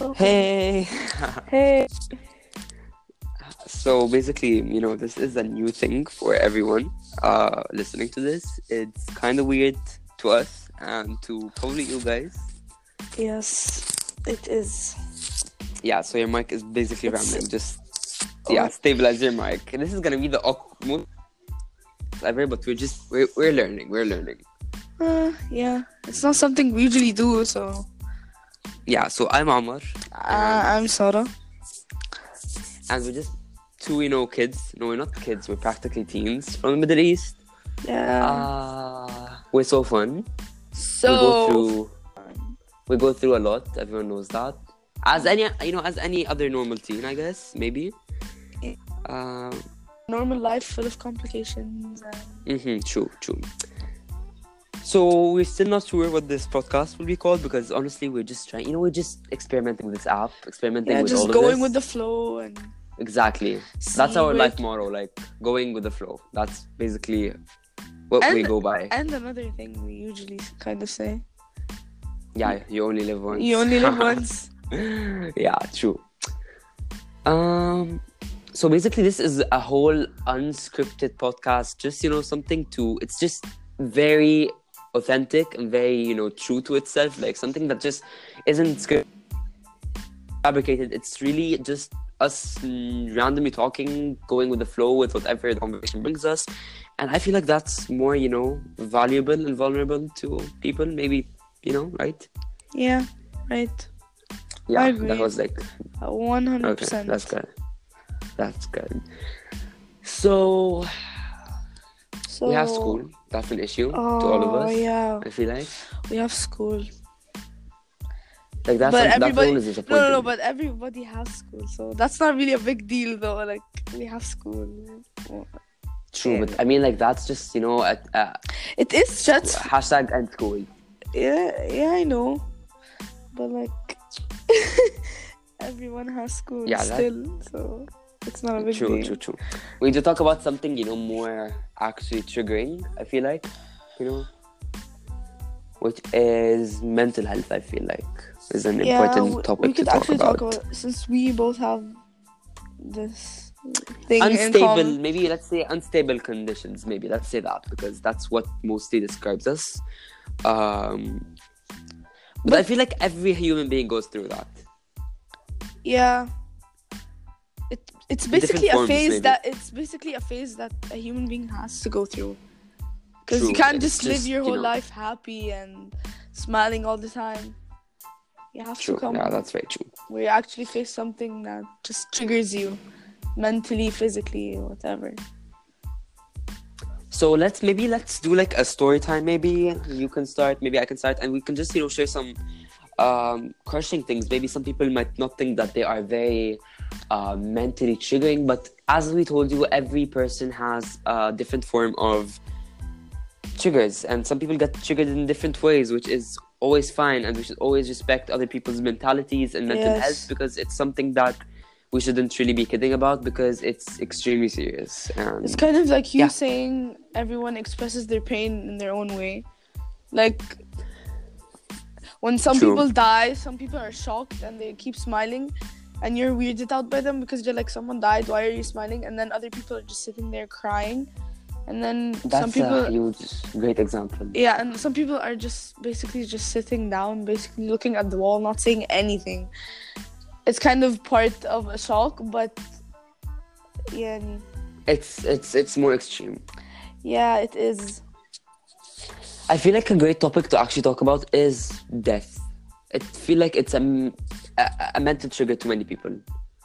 Okay. Hey. Hey. So basically, this is a new thing for everyone listening to this. It's kind of weird to us and to probably you guys. Yes, it is. Yeah, so your mic is basically It's- rambling. Just, Oh. stabilize your mic. This is going to be the awkward most ever, but we're learning. We're learning. Yeah. It's not something we usually do, so. Yeah, so I'm Amar. I'm Sara. And we're just two, kids. No, we're not kids. We're practically teens from the Middle East. Yeah. We're so fun. So. We go through a lot. Everyone knows that. As any other normal teen, I guess, maybe. Normal life full of complications. True. So we're still not sure what this podcast will be called because honestly, we're just trying. We're just experimenting with this app, experimenting with all just of going this. with the flow and. Exactly. That's our life motto, like going with the flow. That's basically what we go by. And another thing we usually kind of say. Yeah, you only live once. You only live once. Yeah, true. So basically this is a whole unscripted podcast, just something it's just very authentic and very true to itself, like something that just isn't scripted, fabricated. It's really just us randomly talking, going with the flow with whatever the conversation brings us, and I feel like that's more valuable and vulnerable to people, maybe, right? Yeah, right. Yeah, I agree. that was like 100%. Okay, that's good. So we have school. That's an issue to all of us. Yeah. I feel like We have school. like that's But that everybody, one is disappointing. no, but everybody has school, so that's not really a big deal, though. Like, we have school. True, Yeah. but I mean, like that's just It is just hashtag end school. yeah, I know, but like everyone has school still, so it's not a big deal. True. We need to talk about something more actually triggering. I feel like which is mental health. I feel like is an important topic we could to actually talk about since we both have this thing unstable, in common. maybe let's say unstable conditions. Maybe let's say that because that's what mostly describes us. But I feel like every human being goes through that. Yeah. It's basically forms, a phase maybe. that a human being has to go through. Because True, you can't it's just live just, your whole life happy and smiling all the time. You have True. to come Yeah, that's very true. where you actually face something that just triggers you mentally, physically, whatever. So let's do like a story time. Maybe you can start, maybe I can start, and we can just share some crushing things. Maybe some people might not think that they are very mentally triggering, but as we told you, every person has a different form of triggers, and some people get triggered in different ways, which is always fine, and we should always respect other people's mentalities and mental health, because it's something that we shouldn't really be kidding about, because it's extremely serious. And it's kind of like you saying everyone expresses their pain in their own way. Like, when some people die, some people are shocked and they keep smiling, and you're weirded out by them because you're like, someone died, why are you smiling? And then other people are just sitting there crying. And then that's some people, a huge, great example. Yeah, and some people are just basically just sitting down, basically looking at the wall, not saying anything. It's kind of part of a shock, but yeah, it's more extreme. Yeah, it is. I feel like a great topic to actually talk about is death. I feel like it's a mental trigger to many people.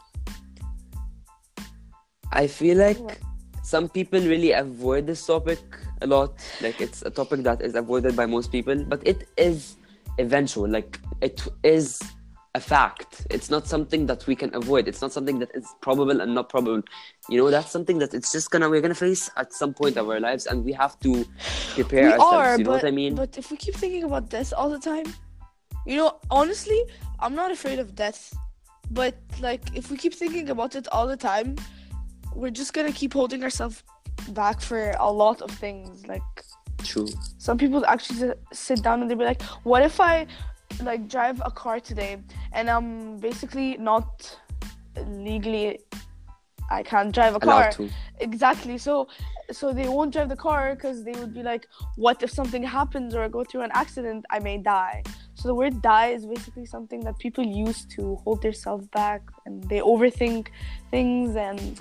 I feel like some people really avoid this topic a lot. Like, it's a topic that is avoided by most people, but it is eventual. Like, it is a fact. It's not something that we can avoid. It's not something that is probable and not probable. That's something that it's just we're gonna face at some point of our lives, and we have to prepare ourselves. You know what I mean? But if we keep thinking about death all the time, honestly, I'm not afraid of death. But like, if we keep thinking about it all the time, we're just gonna keep holding ourselves back for a lot of things. Like, True. Some people actually sit down and they'll be like, what if I like drive a car today and I'm basically not legally, I can't drive a car. Allowed to. Exactly. So they won't drive the car because they would be like, what if something happens or I go through an accident, I may die. So the word die is basically something that people use to hold themselves back, and they overthink things. And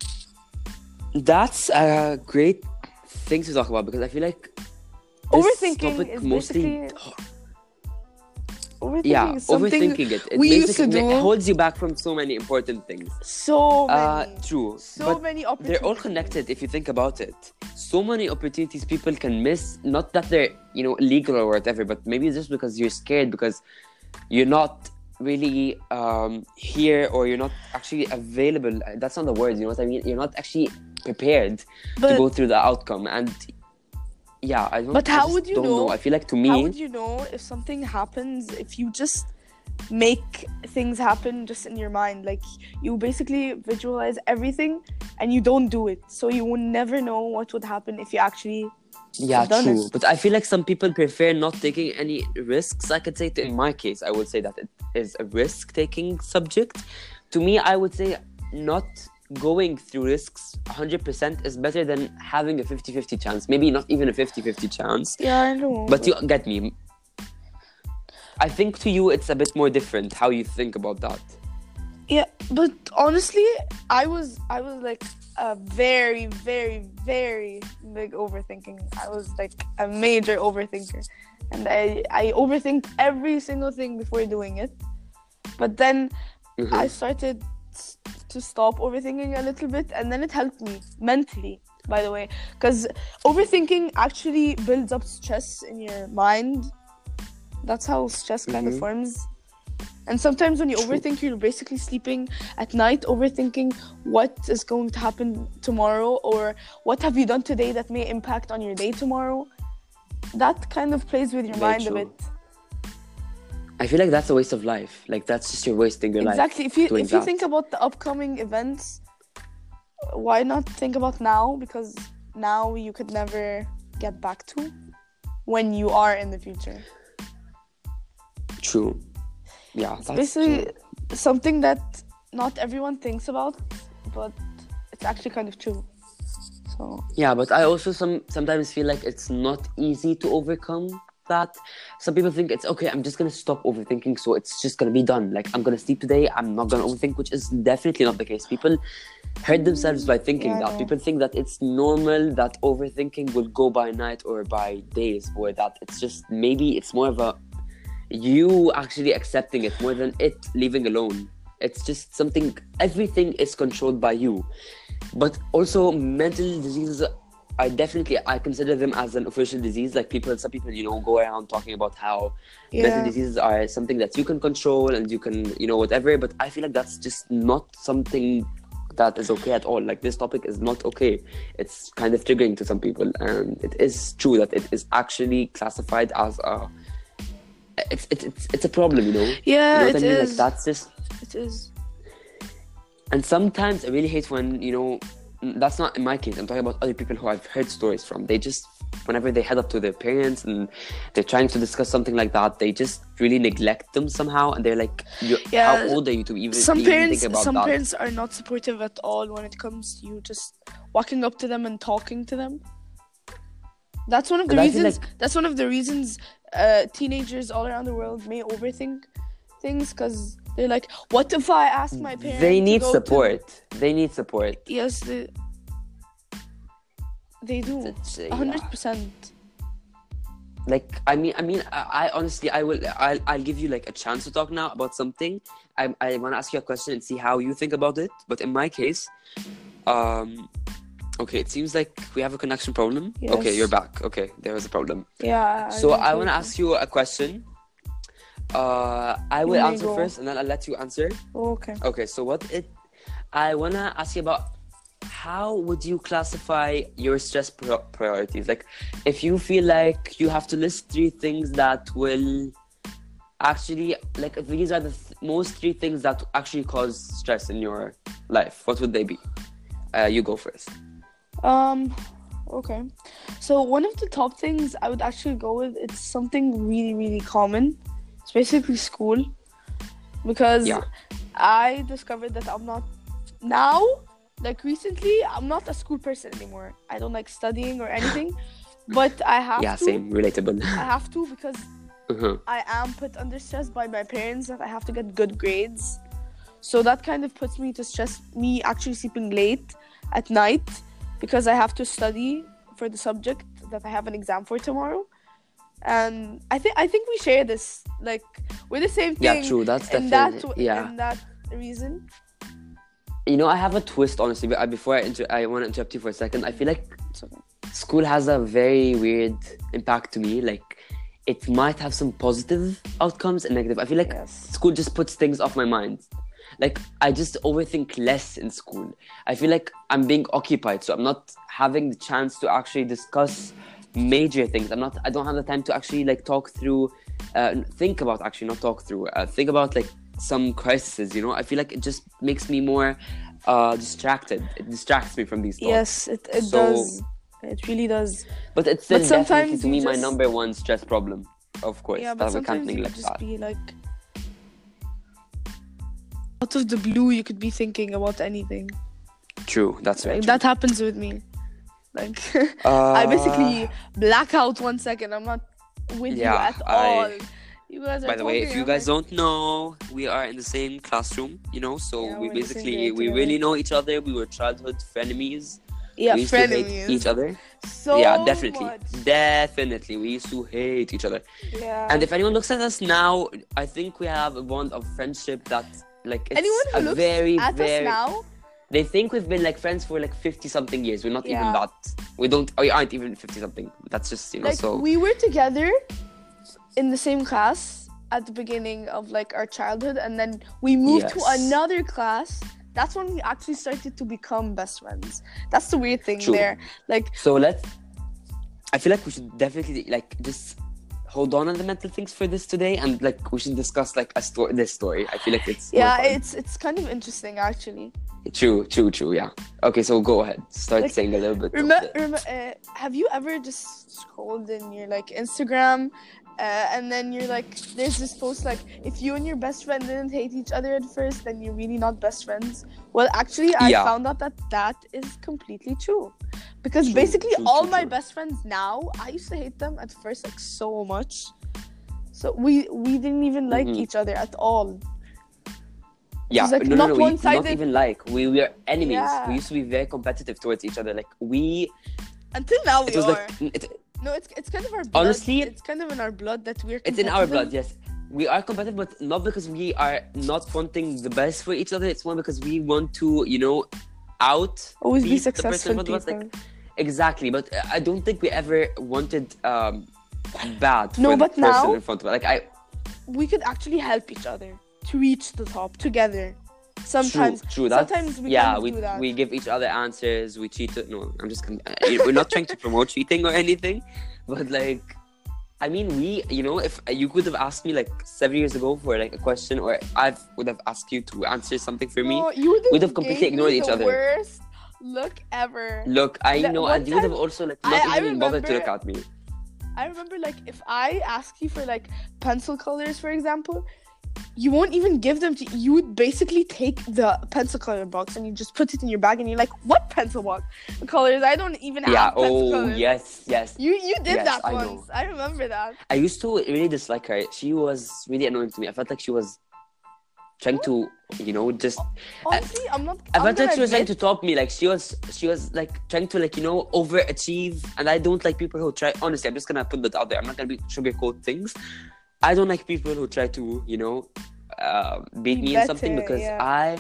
That's a great thing to talk about, because I feel like overthinking is basically... Overthinking is something overthinking it we used to basically do. holds you back from so many important things. So many. True. So but many opportunities. they're all connected if you think about it. So many opportunities people can miss. Not that they're, illegal or whatever, but maybe it's just because you're scared, because you're not really here, or you're not actually available. That's not the word, you know what I mean? You're not actually prepared to go through the outcome. And yeah, I don't. But how I would you don't know? I feel like, to me, how would you know if something happens if you just make things happen just in your mind? Like, you basically visualize everything and you don't do it, so you will never know what would happen if you actually have done true. it. But I feel like some people prefer not taking any risks. I could say, in my case, I would say that it is a risk-taking subject. To me, I would say not going through risks 100% is better than having a 50-50 chance. Maybe not even a 50-50 chance. Yeah, I know. But you get me. I think to you it's a bit more different how you think about that. Yeah, but honestly, I was like a very, very, very big overthinking. I was like a major overthinker, and I overthink every single thing before doing it. But then I started to stop overthinking a little bit, and then it helped me mentally, by the way, because overthinking actually builds up stress in your mind. That's how stress kind of forms. And sometimes when you overthink, you're basically sleeping at night overthinking what is going to happen tomorrow, or what have you done today that may impact on your day tomorrow. That kind of plays with your mind a bit. I feel like that's a waste of life. Like, that's just you're wasting your life. Exactly. If you think about the upcoming events, why not think about now? Because now you could never get back to when you are in the future. True. Yeah, it's basically something that not everyone thinks about, but it's actually kind of true. So yeah, but I also sometimes feel like it's not easy to overcome that. Some people think it's okay, I'm just gonna stop overthinking, so it's just gonna be done. Like, I'm gonna sleep today, I'm not gonna overthink, which is definitely not the case. People hurt themselves by thinking that. People think that it's normal, that overthinking will go by night or by days, or that it's just, maybe it's more of a you actually accepting it more than it leaving alone. It's just something, everything is controlled by you. But also, mental diseases, I consider them as an official disease. Like, some people, go around talking about how mental diseases are something that you can control and you can, whatever. But I feel like that's just not something that is okay at all. Like, this topic is not okay. It's kind of triggering to some people, and it is true that it is actually classified as a it's a problem, Yeah, you know what I mean? is. Like, that's just, it is. And sometimes I really hate when, that's not in my case, I'm talking about other people who I've heard stories from. They just, whenever they head up to their parents and they're trying to discuss something like that, they just really neglect them somehow, and they're like, how old are you to even think about some that? parents are not supportive at all when it comes to you just walking up to them and talking to them. That's one of the reasons. That's one of the reasons teenagers all around the world may overthink things, because they're like, what if I ask my parents? They need support. They need support. Yes, they do. 100%. Like, I honestly, I'll give you like a chance to talk now about something. I want to ask you a question and see how you think about it. But in my case, okay, it seems like we have a connection problem. Yes. Okay, you're back. Okay, there was a problem. Yeah. So I want to ask you a question. I will answer first, and then I'll let you answer. Okay. Okay, so I want to ask you about, how would you classify your stress priorities? Like, if you feel like you have to list 3 things that will actually, like, if these are the most 3 things that actually cause stress in your life, what would they be? You go first. Okay. So one of the top things I would actually go with, it's something really, really common. It's basically school. Because Yeah. I discovered that I'm not now, like recently, I'm not a school person anymore. I don't like studying or anything, but I have Yeah, to. same. Relatable. I have to because Uh-huh. I am put under stress by my parents that I have to get good grades. So that kind of puts me to stress, me actually sleeping late at night because I have to study for the subject that I have an exam for tomorrow. And I think we share this. Like, we're the same thing. Yeah, true. That's in definitely in that reason. You know, I have a twist, honestly. But before I want to interrupt you for a second. I feel like It's okay. school has a very weird impact to me. Like, it might have some positive outcomes and negative. I feel like Yes. school just puts things off my mind. Like, I just overthink less in school. I feel like I'm being occupied, so I'm not having the chance to actually discuss major things. I don't have the time to actually like talk through, think about like some crises, you know. I feel like it just makes me more distracted. It distracts me from these thoughts. Yes, it So- does. It really does. But it's still But definitely sometimes to you me my just- number one stress problem, of course. Yeah, that but we can't sometimes you neglect just that. be like, out of the blue, you could be thinking about anything. True, that's very Like, true. that happens with me. Like, I basically black out 1 second. I'm not with you at all. You guys are By the way, talking, if you I'm guys like, don't know, we are in the same classroom, you know, so Yeah, we we're in the same basically, grade we together. really know each other. We were childhood frenemies. yeah, We used to hate frenemies. each other. So Yeah, definitely. much. Definitely. We used to hate each other. Yeah. And if anyone looks at us now, I think we have a bond of friendship that, like, it's anyone who a looks very, at very... us now, They think we've been, like, friends for, like, 50-something years. We're not even Yeah. that. We aren't even 50-something. That's just, you know, like, so... we were together in the same class at the beginning of like our childhood, and then we moved to Yes. another class. That's when we actually started to become best friends. That's the weird thing True. there. Like, So I feel like we should definitely like just hold on the mental things for this today, and like we should discuss like this story. I feel like it's more yeah, fun. it's kind of interesting actually. True. Yeah. Okay, so go ahead. Start Like, saying a little bit. of it. Have you ever just scrolled in your like Instagram, and then you're like, there's this post like, if you and your best friend didn't hate each other at first, then you're really not best friends. Well, actually, I Yeah. found out that is completely true, because True, basically true, all true, my true. best friends now, I used to hate them at first like so much. So we didn't even like Mhm. each other at all. Yeah, It's like no, not we not one-sided. even like we were enemies. Yeah. We used to be very competitive towards each other. Like we, Until now we it was are. like No, it's kind of our blood. Honestly, it's kind of in our blood that we're it's in our blood. competitive. Yes, we are competitive, but not because we are not wanting the best for each other. It's more because we want to, you know, Always be beat the person successful in front of us, people. like, exactly, but I don't think we ever wanted bad for No, the but person now- in front of us. Like We could actually help each other to reach the top together. Sometimes, true. That's, sometimes we yeah, kind of we do that. we give each other answers. We cheat. No, I'm just gonna. We're not trying to promote cheating or anything, but like, I mean, you know, if you could have asked me like 7 years ago for like a question, or I would have asked you to answer something for me. No, you we'd have completely gave ignored me each the other. Worst look ever. Look, I That know, one and you would have time, also like not I even bothered to look remember- at me. I remember, like, if I ask you for like pencil colors, for example, you won't even give them to. You would basically take the pencil color box and you just put it in your bag, and you're like, "What pencil box colors? I don't even Yeah. have pencil Oh, colors." yes. You did Yes, that I once. know. I remember that. I used to really dislike her. She was really annoying to me. I felt like she was trying to, you know, just. Honestly, I'm not. I I'm felt like gonna she was trying to admit- top me. Like she was like trying to like, you know, overachieve. And I don't like people who try. Honestly, I'm just gonna put that out there. I'm not gonna sugarcoat things. I don't like people who try to, you know, beat Be me in something, better, because yeah. I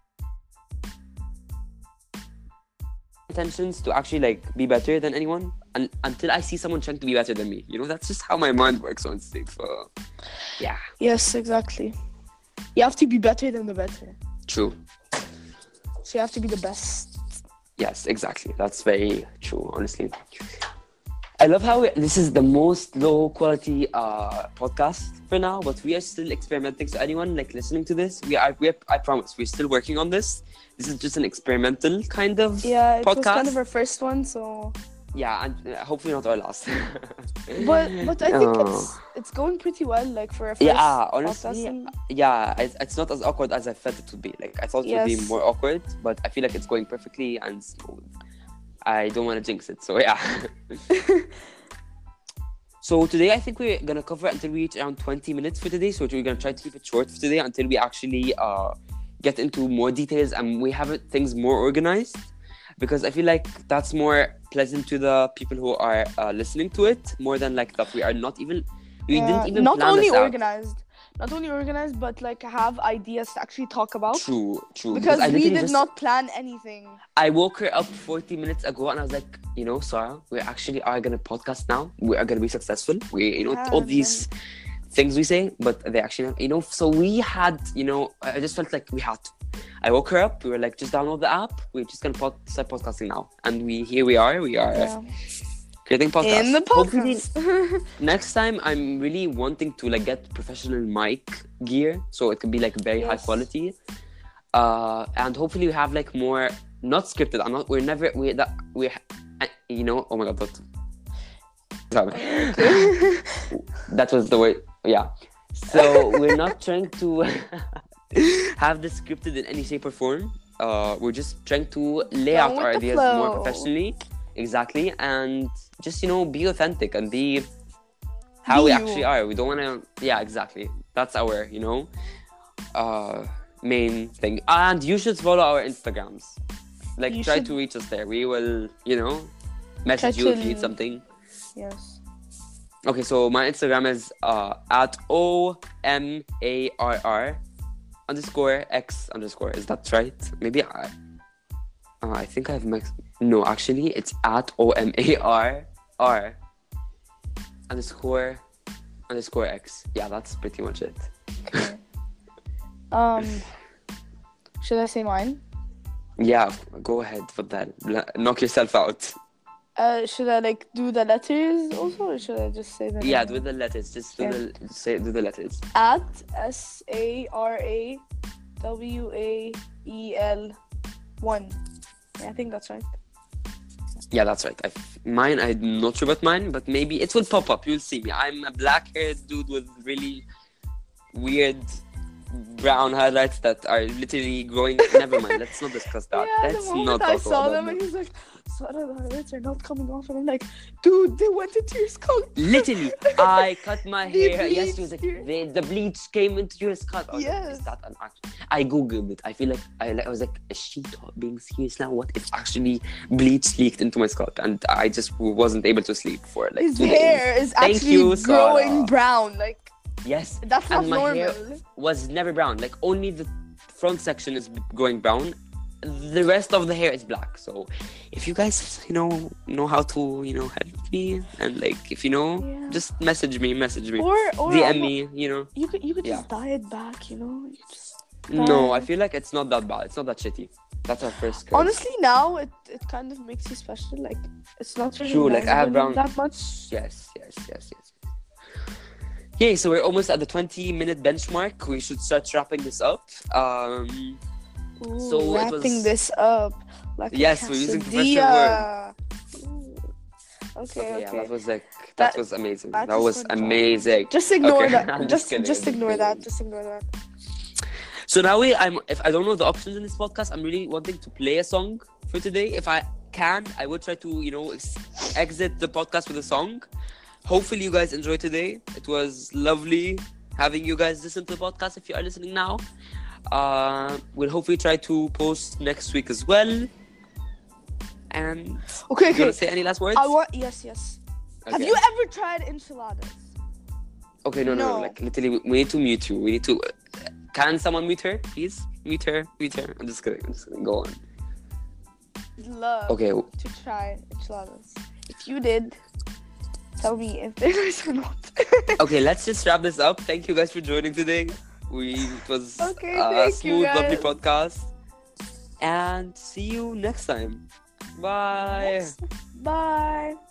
intentions to actually like be better than anyone, and until I see someone trying to be better than me. You know, that's just how my mind works, honestly. So yeah, Yes, exactly. You have to be better than the better. true. So you have to be the best. Yes, exactly. That's very true, honestly. I love how this is the most low quality podcast for now, but we are still experimenting. So anyone like listening to this, I promise we're still working on this. This is just an experimental kind of Yeah, it podcast. was kind of our first one, so Yeah, and hopefully not our last. But I think it's going pretty well, like for a first Yeah, honestly, podcasting. yeah, it's not as awkward as I felt it would be. Like, I thought it would be Yes. more awkward, but I feel like it's going perfectly and smooth. I don't want to jinx it, so yeah. So today I think we're gonna cover until we reach around 20 minutes for today. So we're gonna try to keep it short for today until we actually get into more details and we have things more organized. Because I feel like that's more pleasant to the people who are listening to it, more than like that we didn't even not plan only this out. organized, but like have ideas to actually talk about. True. Because I we literally did not plan anything. I woke her up 40 minutes ago and I was like, Sarah, we actually are gonna podcast now. We are gonna be successful. We, all these things we say, but they actually, so we had, I just felt like we had to. I woke her up. We were like, just download the app. We're just gonna start podcasting now, and here we are. We are creating podcasts. In the Hopefully, podcast. next time, I'm really wanting to like get professional mic gear, so it can be like very high quality. And hopefully we have like more not scripted. Oh my god, that was the word. Yeah. So we're not trying to have this scripted in any shape or form. We're just trying to lay out our ideas more professionally. Exactly. And just, be authentic and be how we actually are. We don't want to... Yeah, exactly. That's our, main thing. And you should follow our Instagrams. Like, try to reach us there. We will, message you if you need something. Yes. Okay, so my Instagram is at OMARR_X_. Is that right? Maybe I think I have no, actually it's at OMARR_X. Yeah, that's pretty much it. Okay. Should I say mine? Yeah, go ahead. Knock yourself out. Should I like do the letters also, or should I just say them? Yeah, do the letters. Just do the letters. At SARAWAEL1. Yeah, I think that's right. Yeah, that's right. Mine, I'm not sure about mine, but maybe it will pop up. You'll see me. I'm a black-haired dude with really weird brown highlights that are literally growing. Never mind. Let's not discuss that. Yeah, Let's the moment not I talk saw about them, that. and he's like, "Sarah, the highlights are not coming off," and I'm like, "Dude, they went into your skull." Literally, I cut my hair. Yes, she was like, bleached the bleach came into your skull. I was like, Yes. is that an act? I googled it. I feel like I was like, is she being serious now? What if actually bleach leaked into my scalp? And I just wasn't able to sleep for like His 2 days. hair is Thank actually you, growing Sarah. brown. Like, Yes, that's not and my normal. hair was never brown. Like, only the front section is going brown. The rest of the hair is black. So if you guys know how to help me, and like if just message me Or DM me. You could just dye it back. You just No, I feel like it's not that bad. It's not that shitty. That's our first curve. honestly, now it kind of makes you special. Like, it's not really True, like I have brown that much. Yes. Okay, so we're almost at the 20-minute benchmark. We should start wrapping this up. Ooh, So it wrapping was- this up. Like Yes, we're using professional quesadilla. Ooh. Okay. Yeah, that was that That- was amazing. that That is was so fun. amazing. Just ignore Okay, that. I'm Just kidding, just I'm ignore kidding. that. Just ignore that. So now if I don't know the options in this podcast, I'm really wanting to play a song for today. If I can, I will try to exit the podcast with a song. Hopefully you guys enjoyed today. It was lovely having you guys listen to the podcast if you are listening now. We'll hopefully try to post next week as well. And Okay. you want to say any last words? Yes. Okay. Have you ever tried enchiladas? Okay, no. No. Like literally, we need to mute you. We need to. Can someone mute her, please? Mute her. I'm just kidding. Go on. Love Okay. to try enchiladas. If you did, tell me if they're nice or not. Okay, let's just wrap this up. Thank you guys for joining today. It was Okay, a thank you, smooth, lovely guys. podcast. And see you next time. Bye. Bye.